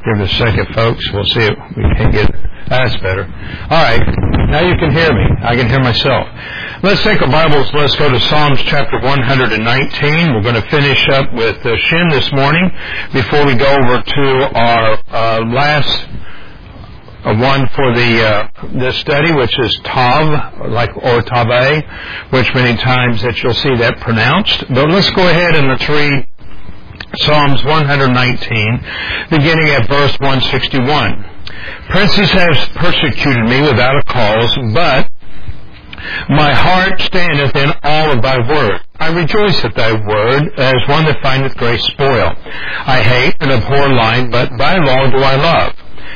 Give it a second, folks. We'll see if we can get it. That's better. All right. Now you can hear me. I can hear myself. Let's take our Bibles. Let's go to Psalms chapter 119. We're going to finish up with Shin this morning before we go over to our last one for this study, which is Tav, or Tave, which many times that you'll see that pronounced. But let's go ahead and let's read Psalms 119, beginning at verse 161. Princes have persecuted me without a cause, but my heart standeth in awe of thy word. I rejoice at thy word, as one that findeth great spoil. I hate and abhor lying, but thy law do I love.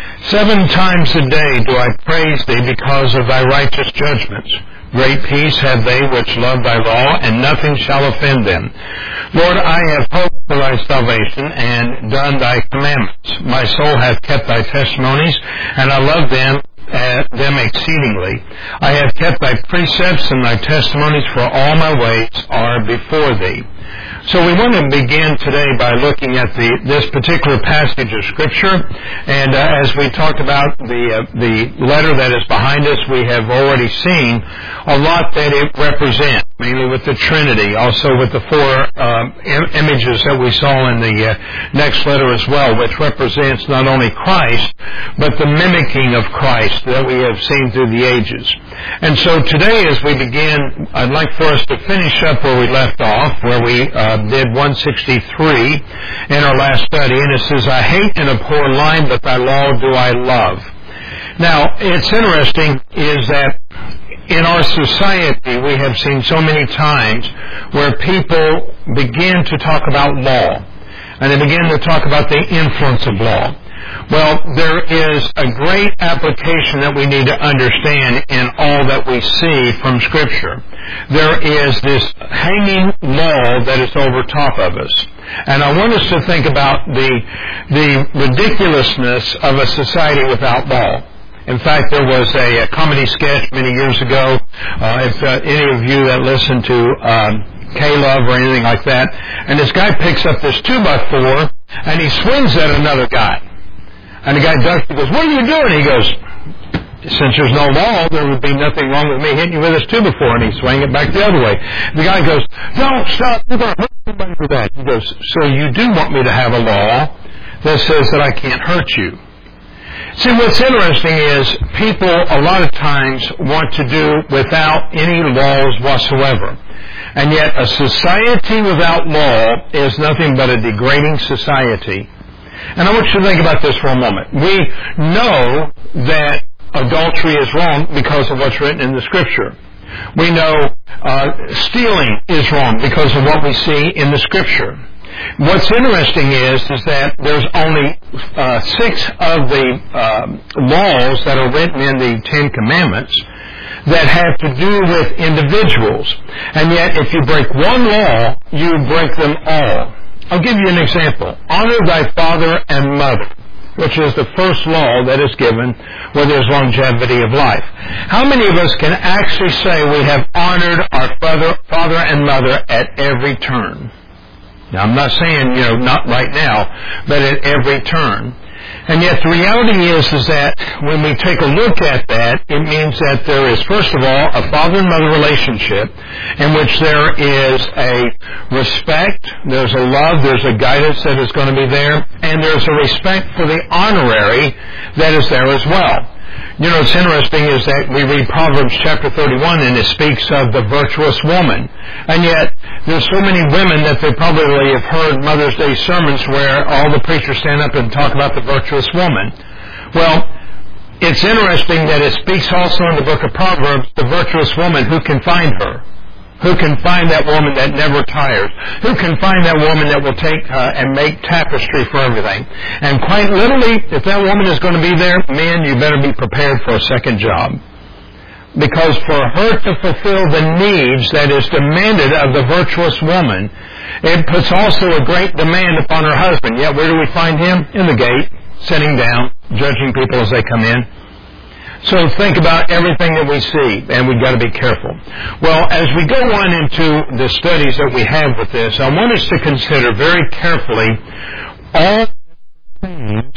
7 times a day do I praise thee because of thy righteous judgments. Great peace have they which love thy law, and nothing shall offend them. Lord, I have hoped for thy salvation, and done thy commandments. My soul hath kept thy testimonies, and I love them exceedingly. I have kept thy precepts and thy testimonies, for all my ways are before thee. So we want to begin today by looking at this particular passage of Scripture. And as we talked about the letter that is behind us, we have already seen a lot that it represents, mainly with the Trinity, also with the 4 images that we saw in the next letter as well, which represents not only Christ, but the mimicking of Christ that we have seen through the ages. And so today as we begin, I'd like for us to finish up where we left off, where we did 163 in our last study, and it says, I hate and abhor lying, but thy law do I love. Now, it's interesting is that in our society we have seen so many times where people begin to talk about law, and they begin to talk about the influence of law. Well, there is a great application that we need to understand in all that we see from Scripture. There is this hanging law that is over top of us. And I want us to think about the ridiculousness of a society without law. In fact, there was a comedy sketch many years ago. If any of you that listen to K-Love or anything like that, and this guy picks up this 2x4 and he swings at another guy. And the guy ducks, he goes, what are you doing? He goes, since there's no law, there would be nothing wrong with me hitting you with this 2x4. And he swung it back the other way. The guy goes, don't stop, you're going to hurt somebody with that. He goes, so you do want me to have a law that says that I can't hurt you. See, what's interesting is people a lot of times want to do without any laws whatsoever. And yet a society without law is nothing but a degrading society. And I want you to think about this for a moment. We know that adultery is wrong because of what's written in the Scripture. We know stealing is wrong because of what we see in the Scripture. What's interesting is that there's only 6 of the laws that are written in the 10 Commandments that have to do with individuals. And yet if you break one law, you break them all. I'll give you an example. Honor thy father and mother, which is the first law that is given where there's longevity of life. How many of us can actually say we have honored our father and mother at every turn? Now, I'm not saying, not right now, but at every turn. And yet the reality is that when we take a look at that, it means that there is, first of all, a father and mother relationship in which there is a respect, there's a love, there's a guidance that is going to be there, and there's a respect for the honorary that is there as well. What's interesting is that we read Proverbs chapter 31 and it speaks of the virtuous woman. And yet, there's so many women that they probably have heard Mother's Day sermons where all the preachers stand up and talk about the virtuous woman. Well, it's interesting that it speaks also in the book of Proverbs, the virtuous woman, who can find her? Who can find that woman that never tires? Who can find that woman that will take and make tapestry for everything? And quite literally, if that woman is going to be there, men, you better be prepared for a second job. Because for her to fulfill the needs that is demanded of the virtuous woman, it puts also a great demand upon her husband. Yet where do we find him? In the gate, sitting down, judging people as they come in. So think about everything that we see, and we've got to be careful. Well, as we go on into the studies that we have with this, I want us to consider very carefully all things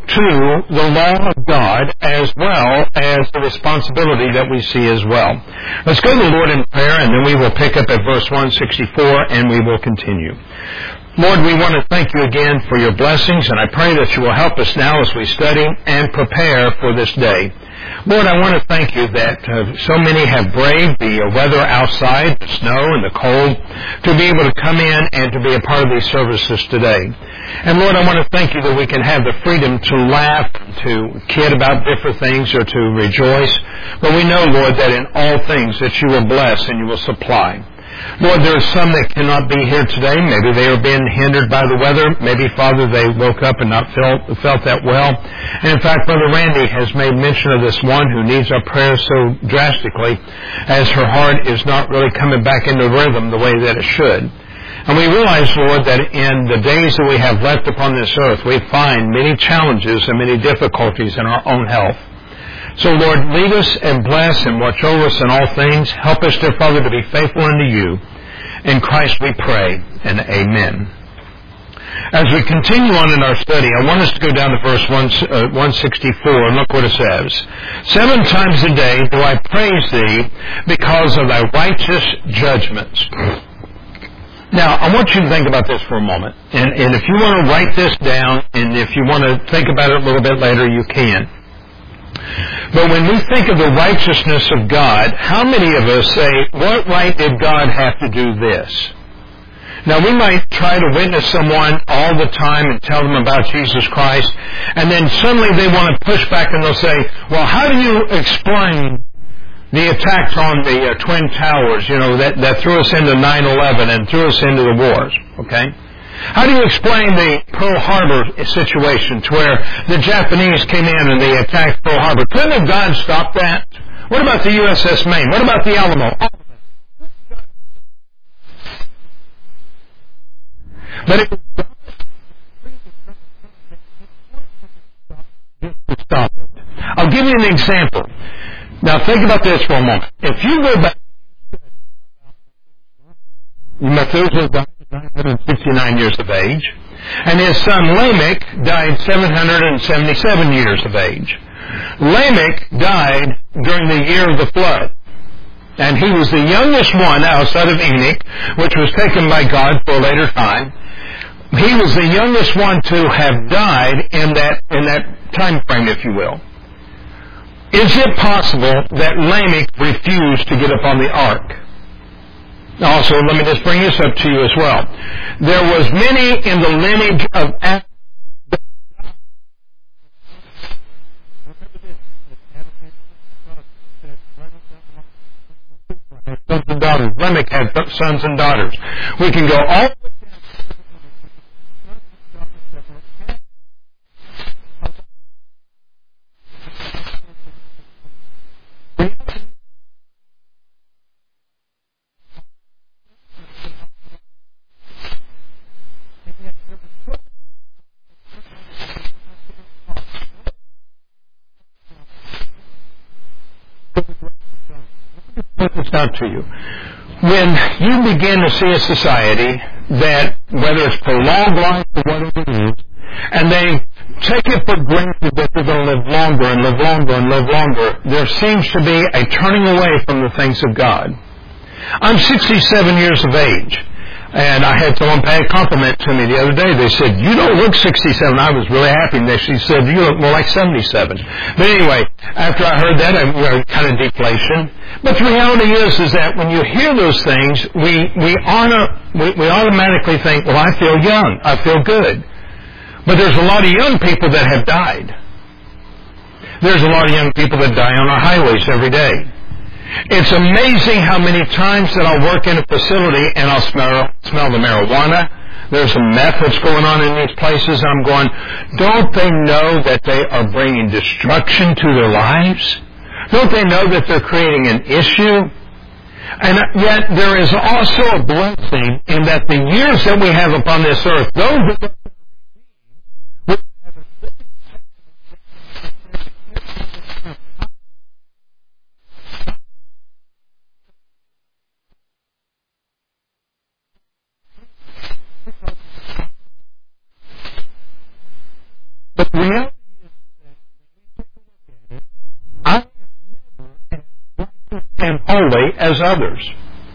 to the law of God as well as the responsibility that we see as well. Let's go to the Lord in prayer, and then we will pick up at verse 164, and we will continue. Lord, we want to thank you again for your blessings, and I pray that you will help us now as we study and prepare for this day. Lord, I want to thank you that so many have braved the weather outside, the snow and the cold, to be able to come in and to be a part of these services today. And Lord, I want to thank you that we can have the freedom to laugh, to kid about different things, or to rejoice. But we know, Lord, that in all things that you will bless and you will supply. Lord, there are some that cannot be here today. Maybe they are being hindered by the weather. Maybe, Father, they woke up and not felt that well. And in fact, Brother Randy has made mention of this one who needs our prayers so drastically, as her heart is not really coming back into rhythm the way that it should. And we realize, Lord, that in the days that we have left upon this earth, we find many challenges and many difficulties in our own health. So, Lord, lead us and bless and watch over us in all things. Help us, dear Father, to be faithful unto you. In Christ we pray, and amen. As we continue on in our study, I want us to go down to verse 164, and look what it says. 7 times a day do I praise thee because of thy righteous judgments. Now, I want you to think about this for a moment. And if you want to write this down, and if you want to think about it a little bit later, you can. But when we think of the righteousness of God, how many of us say, what right did God have to do this? Now, we might try to witness someone all the time and tell them about Jesus Christ, and then suddenly they want to push back and they'll say, well, how do you explain the attacks on the Twin Towers, that threw us into 9/11 and threw us into the wars, okay? How do you explain the Pearl Harbor situation to where the Japanese came in and they attacked Pearl Harbor? Couldn't God stop that? What about the USS Maine? What about the Alamo? But it was to stop it. I'll give you an example. Now think about this for a moment. If you go back, Methuselah died 969 years of age, and his son Lamech died 777 years of age. Lamech died during the year of the flood, and he was the youngest one outside of Enoch, which was taken by God for a later time. He was the youngest one to have died in that time frame, if you will. Is it possible that Lamech refused to get up on the ark? Also, let me just bring this up to you as well. There was many in the lineage of Adam. Sons and daughters. Lamech had sons and daughters. We can go all the way put this out to you. When you begin to see a society that, whether it's prolonged life or whatever it is, and they take it for granted that they're going to live longer and live longer and live longer, there seems to be a turning away from the things of God. I'm 67 years of age. And I had someone pay a compliment to me the other day. They said, you don't look 67. I was really happy. And she said, you look more like 77. But anyway, after I heard that, I was kind of deflation. But the reality is that when you hear those things, we automatically think, well, I feel young. I feel good. But there's a lot of young people that have died. There's a lot of young people that die on our highways every day. It's amazing how many times that I'll work in a facility and I'll smell the marijuana. There's some meth that's going on in these places. And I'm going, don't they know that they are bringing destruction to their lives? Don't they know that they're creating an issue? And yet there is also a blessing in that the years that we have upon this earth, those But the reality holy as others.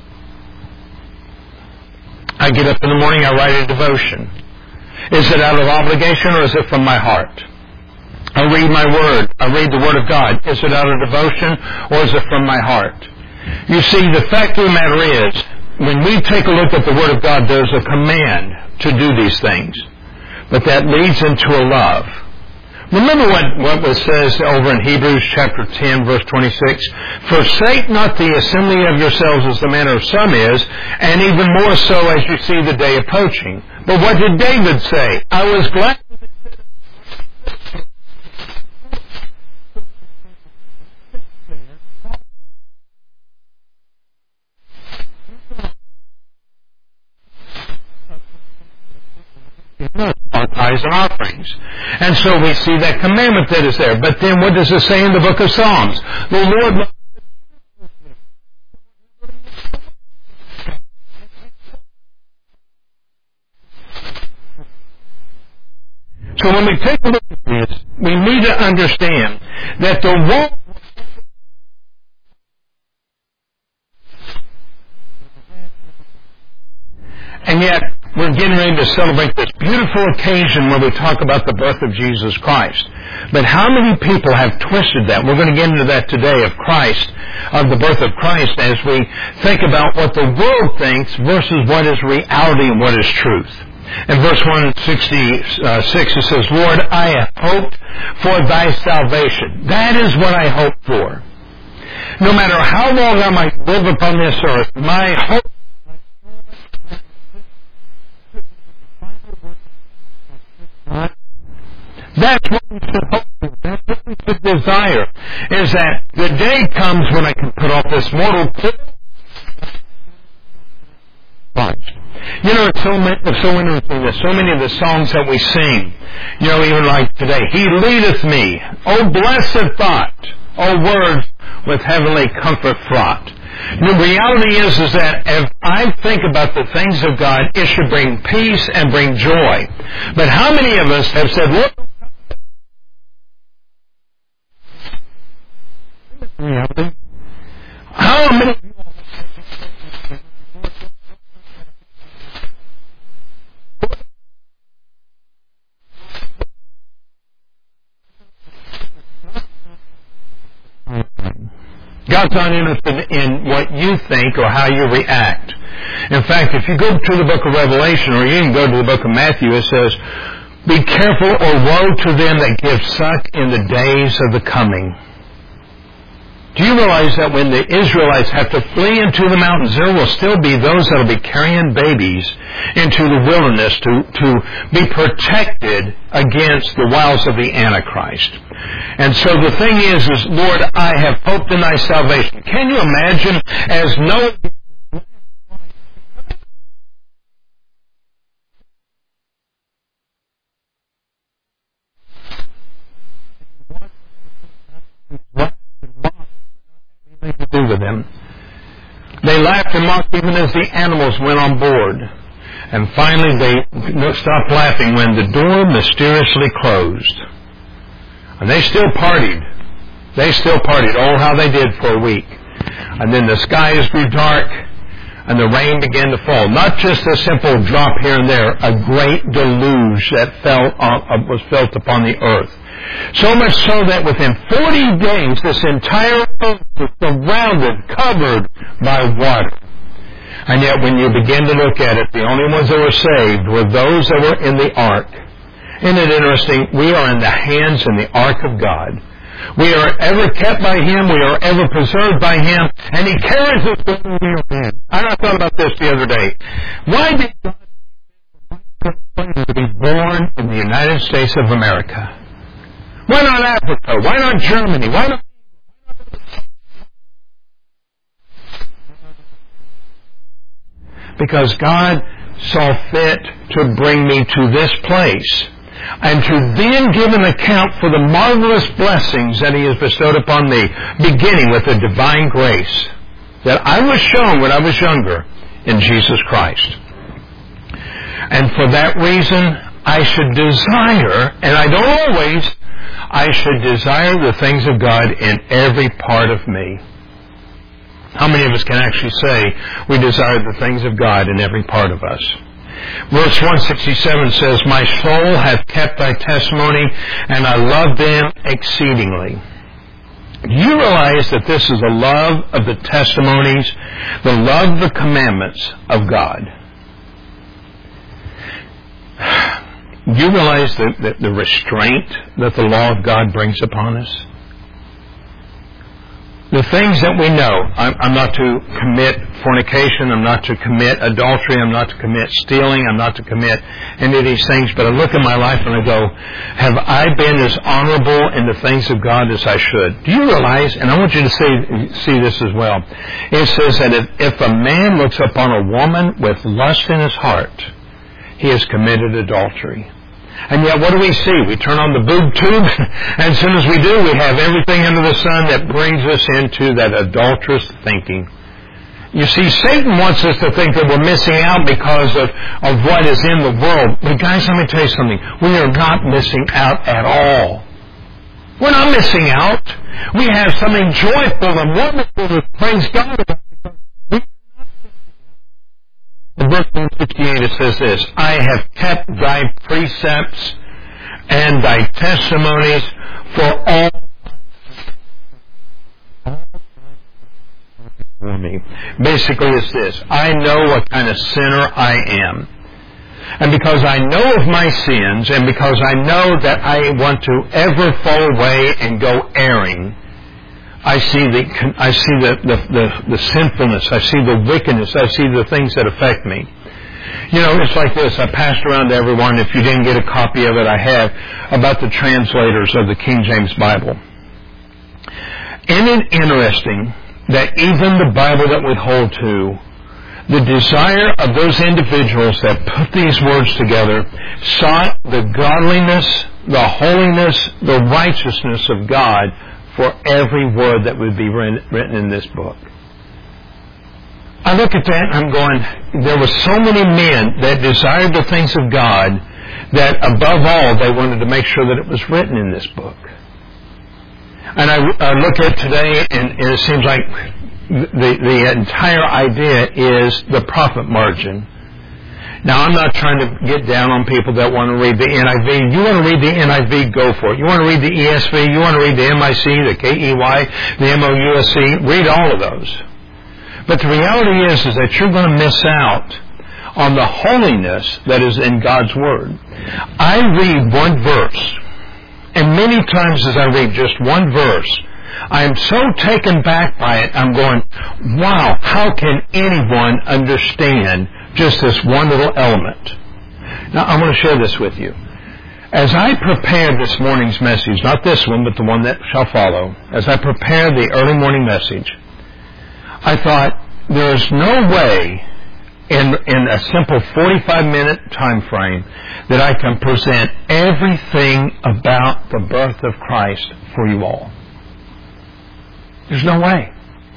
I get up in the morning, I write a devotion. Is it out of obligation or is it from my heart? I read my Word. I read the Word of God. Is it out of devotion or is it from my heart? You see, the fact of the matter is, when we take a look at the Word of God, there's a command to do these things. But that leads into a love. Remember what it says over in Hebrews chapter 10, verse 26? Forsake not the assembly of yourselves as the manner of some is, and even more so as you see the day approaching. But what did David say? I was glad on tithes and offerings. And so we see that commandment that is there. But then what does it say in the book of Psalms? The Lord... So when we take a look at this, we need to understand that the one... And yet, we're getting ready to celebrate this beautiful occasion where we talk about the birth of Jesus Christ. But how many people have twisted that? We're going to get into that today of Christ, of the birth of Christ, as we think about what the world thinks versus what is reality and what is truth. In verse 166 it says, Lord, I have hoped for thy salvation. That is what I hope for. No matter how long I might live upon this earth, my hope that's what we should hope for. That's what we should desire, is that the day comes when I can put off this mortal body. You know, it's so interesting that so many of the songs that we sing, you know, even like today, He leadeth me, O blessed thought, O words with heavenly comfort fraught. The reality is that if I think about the things of God, it should bring peace and bring joy. But how many of us have said, look, reality? How many... God's not interested in what you think or how you react. In fact, if you go to the book of Revelation, or you can go to the book of Matthew, it says, be careful or woe to them that give suck in the days of the coming. Do you realize that when the Israelites have to flee into the mountains, there will still be those that will be carrying babies into the wilderness to be protected against the wiles of the Antichrist? And so the thing is, Lord, I have hoped in thy salvation. Can you imagine as Noah... to do with them. They laughed and mocked even as the animals went on board. And finally they stopped laughing when the door mysteriously closed. And they still partied. Oh, how they did for a week. And then the skies grew dark and the rain began to fall. Not just a simple drop here and there, a great deluge that was felt upon the earth. So much so that within 40 days, this entire earth was surrounded, covered by water. And yet when you begin to look at it, the only ones that were saved were those that were in the ark. Isn't it interesting? We are in the hands in the ark of God. We are ever kept by Him. We are ever preserved by Him. And He carries us where we are in. I thought about this the other day. Why did God be born in the United States of America? Why not Africa? Why not Germany? Why not... Because God saw fit to bring me to this place and to then give an account for the marvelous blessings that He has bestowed upon me, beginning with the divine grace that I was shown when I was younger in Jesus Christ. And for that reason, I should desire, and I don't always, I should desire the things of God in every part of me. How many of us can actually say we desire the things of God in every part of us? Verse 167 says, my soul hath kept thy testimony, and I love them exceedingly. Do you realize that this is the love of the testimonies, the love of the commandments of God? Do you realize the restraint that the law of God brings upon us? The things that we know, I'm not to commit fornication, I'm not to commit adultery, I'm not to commit stealing, I'm not to commit any of these things, but I look at my life and I go, have I been as honorable in the things of God as I should? Do you realize, and I want you to see this as well, it says that if a man looks upon a woman with lust in his heart, he has committed adultery. And yet what do we see? We turn on the boob tube, and as soon as we do, we have everything under the sun that brings us into that adulterous thinking. You see, Satan wants us to think that we're missing out because of what is in the world. But guys, let me tell you something. We are not missing out at all. We're not missing out. We have something joyful and wonderful to praise God about. In verse 168 it says this, I have kept thy precepts and thy testimonies for all for me. Basically it's this, I know what kind of sinner I am. And because I know of my sins, and because I know that I want to ever fall away and go erring, I see the sinfulness. I see the wickedness. I see the things that affect me. You know, it's like this. I passed around to everyone. If you didn't get a copy of it, I have, about the translators of the King James Bible. Isn't it interesting that even the Bible that we hold to, the desire of those individuals that put these words together sought the godliness, the holiness, the righteousness of God for every word that would be written in this book. I look at that and I'm going, there were so many men that desired the things of God that above all they wanted to make sure that it was written in this book. And I look at today and it seems like the entire idea is the profit margin. Now, I'm not trying to get down on people that want to read the NIV. You want to read the NIV, go for it. You want to read the ESV, you want to read the MIC, the KEY, the MOUSC, read all of those. But the reality is that you're going to miss out on the holiness that is in God's Word. I read one verse, and many times as I read just one verse, I am so taken back by it, I'm going, wow, how can anyone understand just this one little element? Now, I want to share this with you. As I prepared this morning's message, not this one, but the one that shall follow, as I prepared the early morning message, I thought, there is no way in a simple 45-minute time frame that I can present everything about the birth of Christ for you all. There's no way.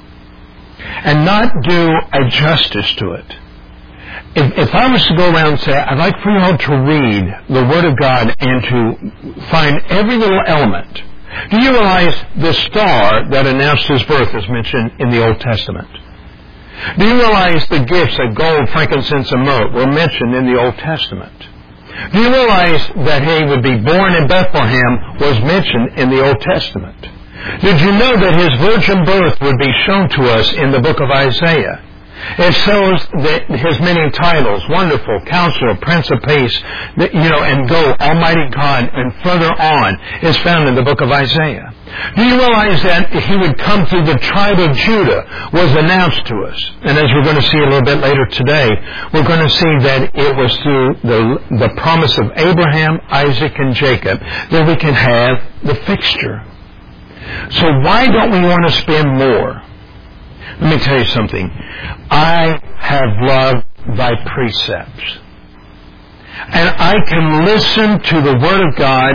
And not do a justice to it. If I was to go around and say, I'd like for you all to read the Word of God and to find every little element. Do you realize the star that announced His birth is mentioned in the Old Testament? Do you realize the gifts of gold, frankincense, and myrrh were mentioned in the Old Testament? Do you realize that He would be born in Bethlehem was mentioned in the Old Testament? Did you know that His virgin birth would be shown to us in the book of Isaiah? It shows that His many titles, Wonderful, Counselor, Prince of Peace, and go, Almighty God, and further on, is found in the book of Isaiah. Do you realize that He would come through the tribe of Judah was announced to us? And as we're going to see a little bit later today, we're going to see that it was through the promise of Abraham, Isaac, and Jacob that we can have the fixture. So why don't we want to spend more? Let me tell you something. I have loved thy precepts. And I can listen to the Word of God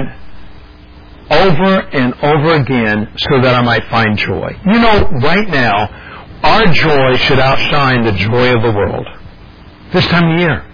over and over again so that I might find joy. You know, right now, our joy should outshine the joy of the world. This time of year.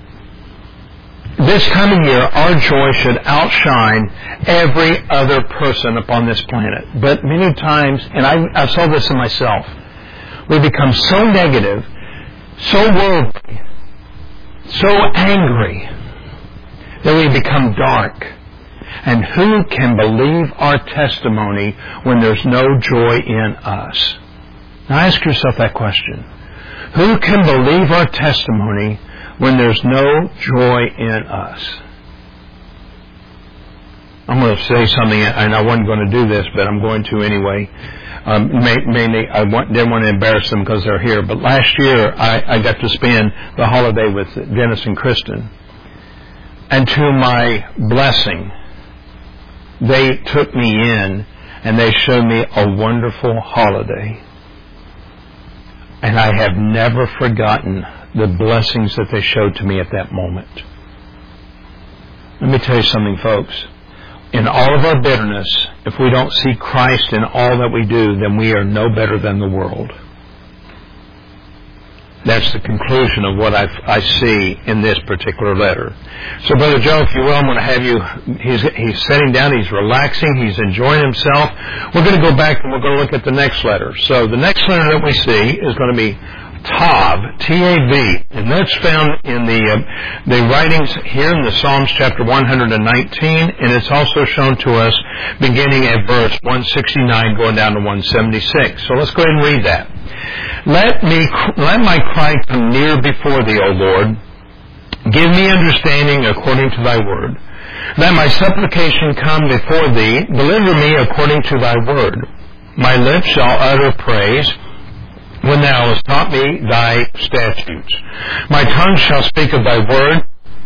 This coming year, our joy should outshine every other person upon this planet. But many times, and I saw this in myself, We become so negative, so worldly, so angry, that we become dark. And who can believe our testimony when there's no joy in us? Now ask yourself that question. Who can believe our testimony when there's no joy in us? I'm going to say something, and I wasn't going to do this, but I'm going to anyway. Mainly, didn't want to embarrass them because they're here. But last year, I got to spend the holiday with Dennis and Kristen. And to my blessing, they took me in and they showed me a wonderful holiday. And I have never forgotten the blessings that they showed to me at that moment. Let me tell you something, folks. In all of our bitterness, if we don't see Christ in all that we do, then we are no better than the world. That's the conclusion of what I see in this particular letter. So, Brother Joe, if you will, I'm going to have you, he's sitting down, he's relaxing, he's enjoying himself. We're going to go back and we're going to look at the next letter. So the next letter that we see is going to be Tav, T-A-V, and that's found in the writings here in the Psalms chapter 119, and it's also shown to us beginning at verse 169 going down to 176. So let's go ahead and read that. Let my cry come near before thee, O Lord. Give me understanding according to thy word. Let my supplication come before thee. Deliver me according to thy word. My lips shall utter praise when thou hast taught me thy statutes. My tongue shall speak of thy word,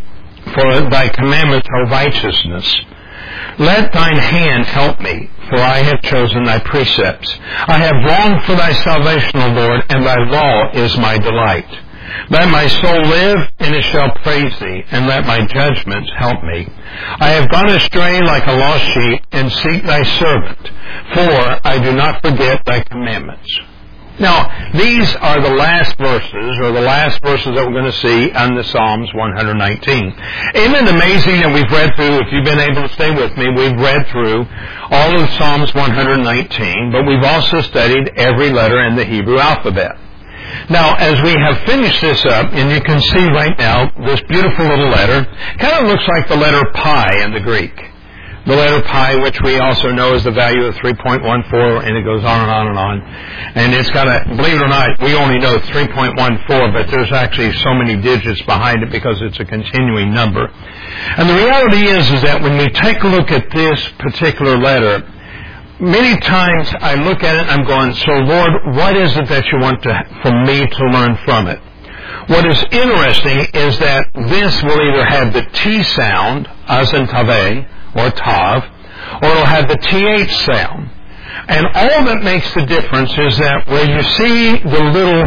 for thy commandments are righteousness. Let thine hand help me, for I have chosen thy precepts. I have longed for thy salvation, O Lord, and thy law is my delight. Let my soul live, and it shall praise thee, and let my judgments help me. I have gone astray like a lost sheep, and seek thy servant, for I do not forget thy commandments. Now, these are the last verses that we're going to see on the Psalms 119. Isn't it amazing that we've read through, if you've been able to stay with me, we've read through all of Psalms 119, but we've also studied every letter in the Hebrew alphabet. Now, as we have finished this up, and you can see right now this beautiful little letter, kind of looks like the letter pi in the Greek. The letter pi, which we also know is the value of 3.14, and it goes on and on and on. And it's got a, believe it or not, we only know 3.14, but there's actually so many digits behind it because it's a continuing number. And the reality is that when we take a look at this particular letter, many times I look at it and I'm going, so Lord, what is it that you want for me to learn from it? What is interesting is that this will either have the T sound, as in Tave, or Tav, or it'll have the TH sound. And all that makes the difference is that where you see the little,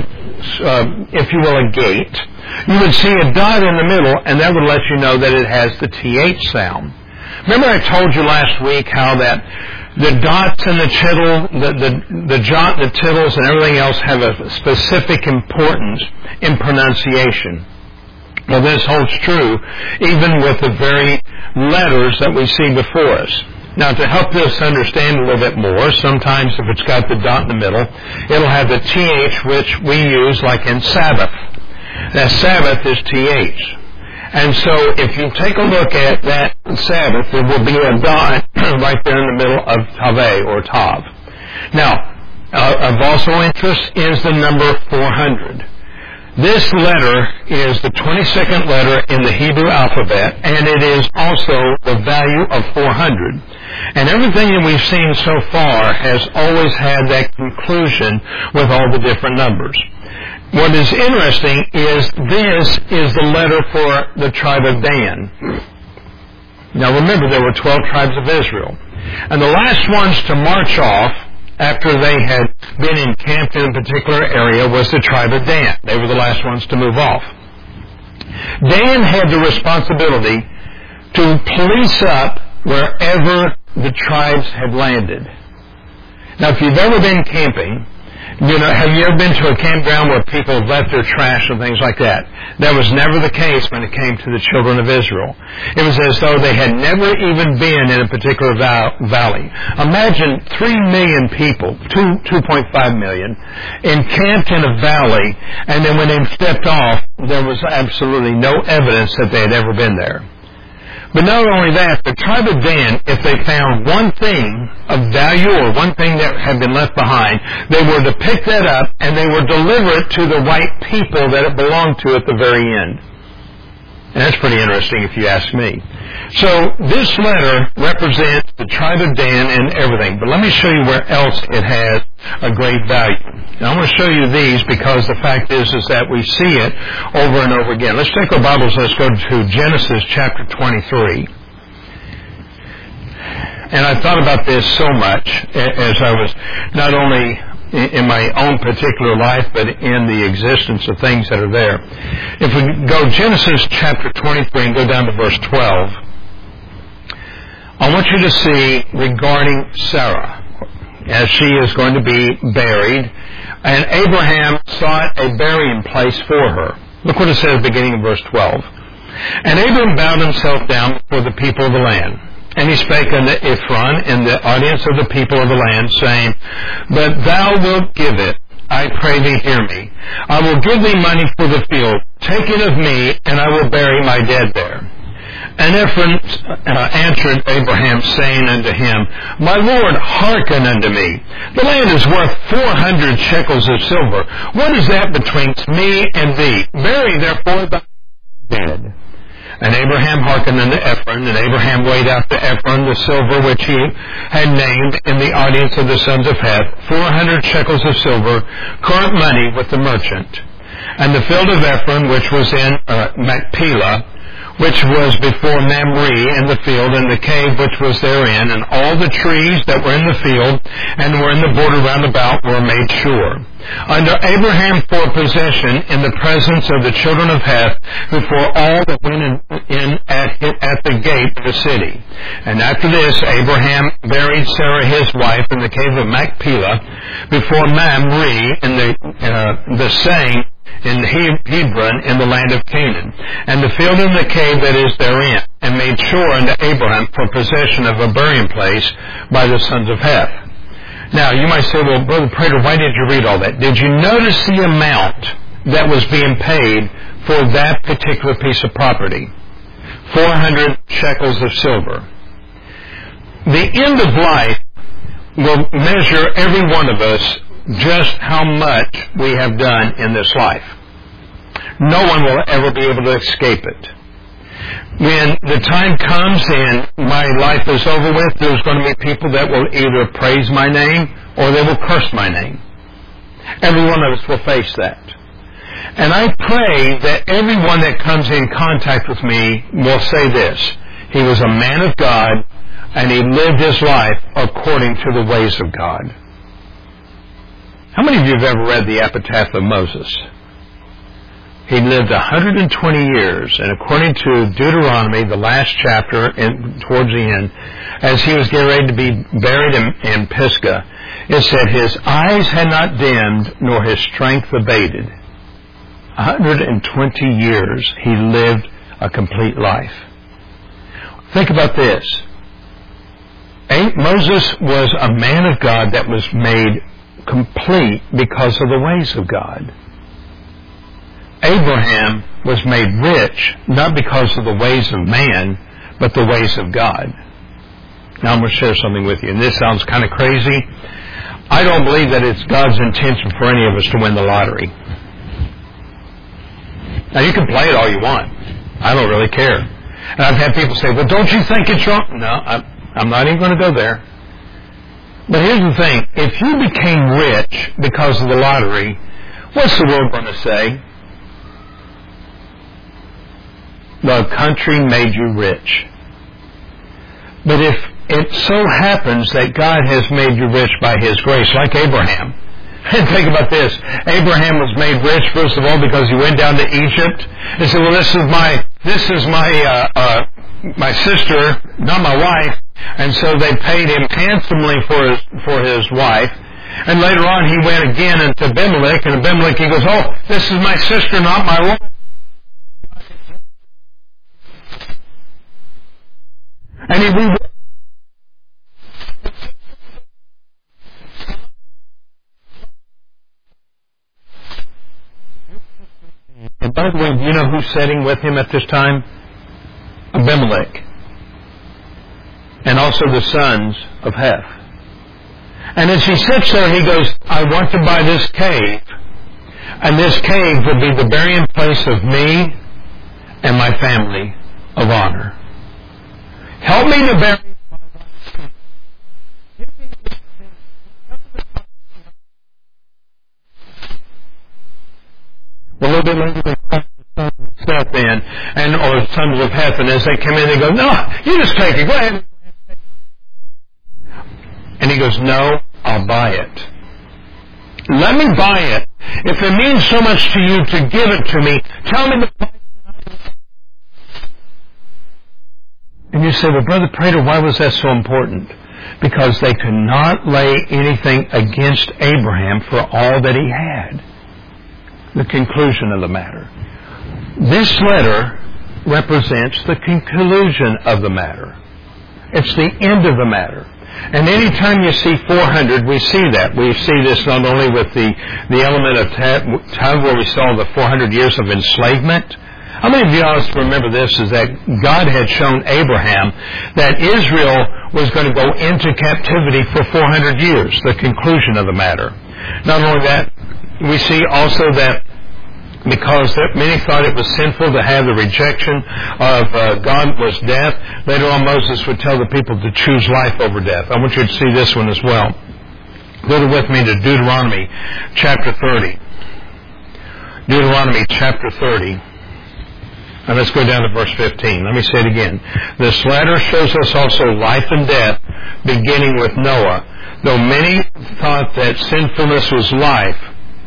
if you will, a gate, you would see a dot in the middle, and that would let you know that it has the TH sound. Remember I told you last week how that the dots and the tittle, the jot, the tittles, and everything else have a specific importance in pronunciation. Well, this holds true even with the very letters that we see before us. Now, to help us understand a little bit more, sometimes if it's got the dot in the middle, it'll have the TH, which we use like in Sabbath. Now, Sabbath is TH. And so if you take a look at that Sabbath, there will be a dot right there in the middle of Tave or Tav. Now, of also interest is the number 400. This letter is the 22nd letter in the Hebrew alphabet, and it is also the value of 400. And everything that we've seen so far has always had that conclusion with all the different numbers. What is interesting is this is the letter for the tribe of Dan. Now remember, there were 12 tribes of Israel. And the last ones to march off after they had been encamped in a particular area was the tribe of Dan. They were the last ones to move off. Dan had the responsibility to police up wherever the tribes had landed. Now, if you've ever been camping, You know, have you ever been to a campground where people left their trash and things like that? That was never the case when it came to the children of Israel. It was as though they had never even been in a particular valley. Imagine 3 million people, 2.5 million, encamped in a valley, and then when they stepped off, there was absolutely no evidence that they had ever been there. But not only that, the tribe of Dan, if they found one thing of value or one thing that had been left behind, they were to pick that up and they were to deliver it to the right people that it belonged to at the very end. And that's pretty interesting if you ask me. So this letter represents the tribe of Dan and everything. But let me show you where else it has a great value. Now I'm going to show you these because the fact is that we see it over and over again. Let's take our Bibles. Let's go to Genesis chapter 23. And I thought about this so much as I was not only in my own particular life, but in the existence of things that are there. If we go Genesis chapter 23 and go down to verse 12, I want you to see regarding Sarah, as she is going to be buried, and Abraham sought a burying place for her. Look what it says beginning in verse 12. And Abraham bowed himself down before the people of the land. And he spake unto Ephron in the audience of the people of the land, saying, But thou wilt give it, I pray thee hear me. I will give thee money for the field. Take it of me, and I will bury my dead there. And Ephron answered Abraham, saying unto him, My Lord, hearken unto me. The land is worth 400 shekels of silver. What is that betwixt me and thee? Bury therefore thy dead. And Abraham hearkened unto Ephron, and Abraham weighed out to Ephron the silver which he had named in the audience of the sons of Heth, 400 shekels of silver, current money with the merchant. And the field of Ephron, which was in Machpelah, which was before Mamre in the field, and the cave which was therein, and all the trees that were in the field, and were in the border round about, were made sure. Under Abraham for possession in the presence of the children of Heth, before all that went in at the gate of the city. And after this, Abraham buried Sarah his wife in the cave of Machpelah, before Mamre in the same, in Hebron, in the land of Canaan, and the field and the cave that is therein, and made sure unto Abraham for possession of a burying place by the sons of Heth. Now, you might say, well, Brother Prater, why did you read all that? Did you notice the amount that was being paid for that particular piece of property? 400 shekels of silver. The end of life will measure every one of us just how much we have done in this life. No one will ever be able to escape it. When the time comes and my life is over with, there's going to be people that will either praise my name or they will curse my name. Every one of us will face that. And I pray that everyone that comes in contact with me will say this: he was a man of God and he lived his life according to the ways of God. How many of you have ever read the epitaph of Moses? He lived 120 years, and according to Deuteronomy, the last chapter, towards the end, as he was getting ready to be buried in Pisgah, it said, his eyes had not dimmed, nor his strength abated. 120 years he lived a complete life. Think about this. Moses was a man of God that was made complete because of the ways of God. Abraham was made rich not because of the ways of man, but the ways of God. Now I'm going to share something with you, and this sounds kind of crazy. I don't believe that it's God's intention for any of us to win the lottery. Now you can play it all you want. I don't really care. And I've had people say, well, don't you think it's wrong? No, I'm not even going to go there. But here's the thing. If you became rich because of the lottery, what's the world going to say? The country made you rich. But if it so happens that God has made you rich by His grace, like Abraham. And think about this. Abraham was made rich, first of all, because he went down to Egypt and said, well, this is my sister, not my wife. And so they paid him handsomely for his wife. And later on he went again into Abimelech, and Abimelech, he goes, oh, this is my sister, not my wife. And he And by the way, do you know who's sitting with him at this time? Abimelech. And also the sons of Heth. And as he sits there, he goes, I want to buy this cave. And this cave will be the burying place of me and my family of honor. Help me to bury. Well, a little bit later, they step in, or sons of Heth, and as they come in, they go, no, you just take it, go ahead. And he goes, no, I'll buy it. Let me buy it. If it means so much to you to give it to me, tell me the price. And you say, well, Brother Prater, why was that so important? Because they could not lay anything against Abraham for all that he had. The conclusion of the matter. This letter represents the conclusion of the matter. It's the end of the matter. And any time you see 400, we see that. We see this not only with the element of time where we saw the 400 years of enslavement. How many of you also remember this, is that God had shown Abraham that Israel was going to go into captivity for 400 years, the conclusion of the matter. Not only that, we see also that because many thought it was sinful to have the rejection of God was death, later on Moses would tell the people to choose life over death. I want you to see this one as well. Go with me to Deuteronomy chapter 30. Deuteronomy chapter 30. And let's go down to verse 15. Let me say it again. This letter shows us also life and death, beginning with Noah. Though many thought that sinfulness was life,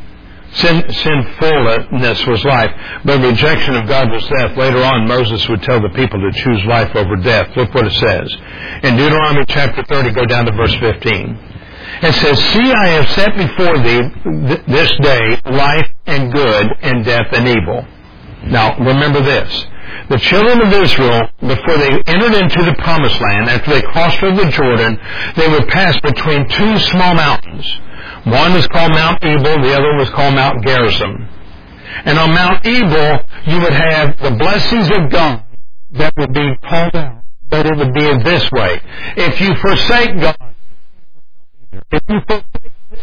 sinfulness was life, but rejection of God was death. Later on, Moses would tell the people to choose life over death. Look what it says. In Deuteronomy chapter 30, go down to verse 15. It says, see, I have set before thee this day life and good, and death and evil. Now, remember this. The children of Israel, before they entered into the promised land, after they crossed over the Jordan, they would pass between two small mountains. One was called Mount Ebal, the other was called Mount Gerizim. And on Mount Ebal, you would have the blessings of God that would be called out, but it would be in this way. If you forsake God, if you forsake this,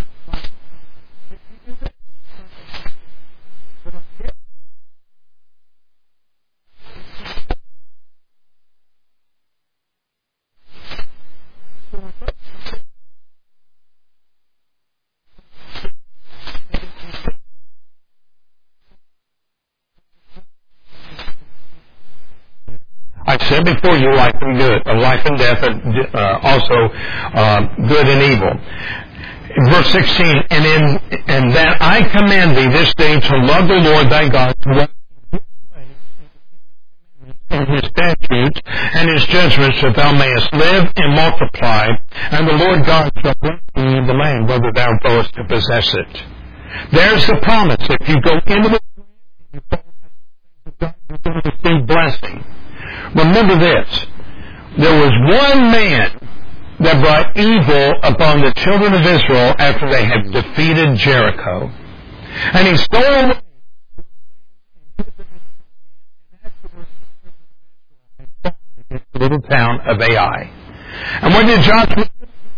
I said before you life and good, life and death, also good and evil. In verse 16, and that I command thee this day to love the Lord thy God, to walk in his statutes and his judgments, that thou mayest live and multiply, and the Lord God shall bless thee in the land, whether thou goest to possess it. There's the promise. If you go into the land, you're going to receive blessing. Remember this. There was one man that brought evil upon the children of Israel after they had defeated Jericho. And he stole away the little town of Ai. And what did Joshua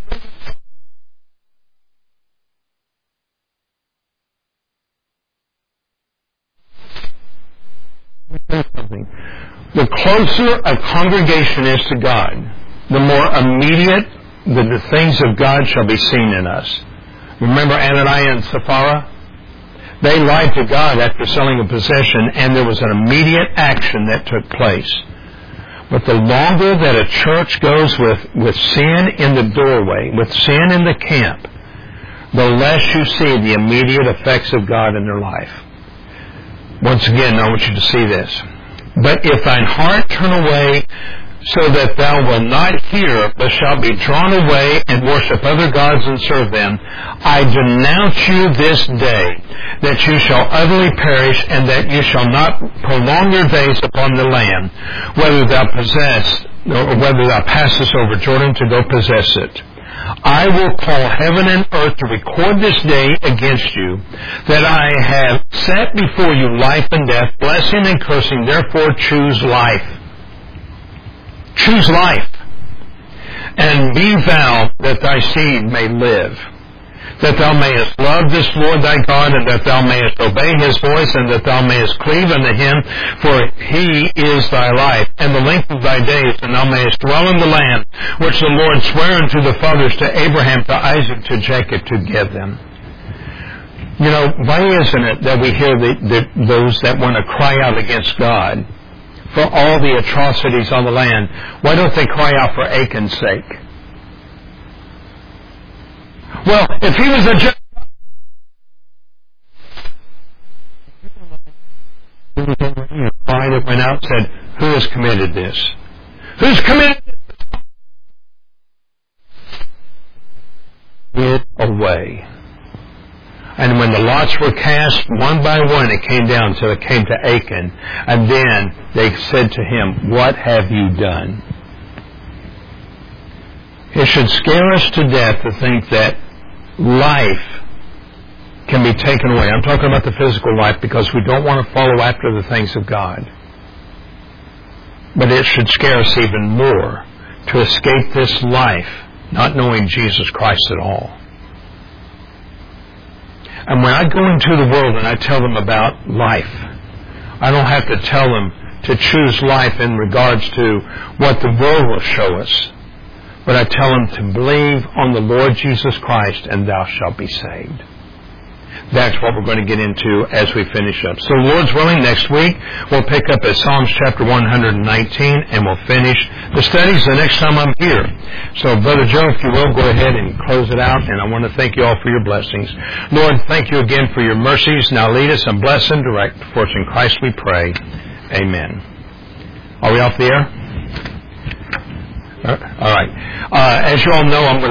do? Something. The closer a congregation is to God, the more immediate the things of God shall be seen in us. Remember Ananias and Sapphira? They lied to God after selling a possession, and there was an immediate action that took place. But the longer that a church goes with sin in the doorway, with sin in the camp, the less you see the immediate effects of God in their life. Once again, I want you to see this. But if thine heart turn away so that thou wilt not hear, but shalt be drawn away and worship other gods and serve them. I denounce you this day, that you shall utterly perish, and that you shall not prolong your days upon the land, whether thou passest over Jordan to go possess it. I will call heaven and earth to record this day against you, that I have set before you life and death, blessing and cursing. Therefore choose life. Choose life. And be thou that thy seed may live, that thou mayest love this Lord thy God, and that thou mayest obey his voice, and that thou mayest cleave unto him, for he is thy life, and the length of thy days, and thou mayest dwell in the land which the Lord sware unto the fathers, to Abraham, to Isaac, to Jacob, to give them. You know, why isn't it that we hear those that want to cry out against God for all the atrocities on the land? Why don't they cry out for Achan's sake? Well, if he was a just cry that went out and said, who has committed this? Who's committed this? Get away. And when the lots were cast, one by one, it came down till it came to Achan. And then they said to him, what have you done? It should scare us to death to think that life can be taken away. I'm talking about the physical life because we don't want to follow after the things of God. But it should scare us even more to escape this life not knowing Jesus Christ at all. And when I go into the world and I tell them about life, I don't have to tell them to choose life in regards to what the world will show us. But I tell them to believe on the Lord Jesus Christ and thou shalt be saved. That's what we're going to get into as we finish up. So Lord's willing, next week we'll pick up at Psalms chapter 119 and we'll finish the studies the next time I'm here. So Brother Joe, if you will, go ahead and close it out, and I want to thank you all for your blessings. Lord, thank you again for your mercies. Now lead us and bless and direct. For it's in Christ we pray. Amen. Are we off the air? All right. As you all know, I'm going to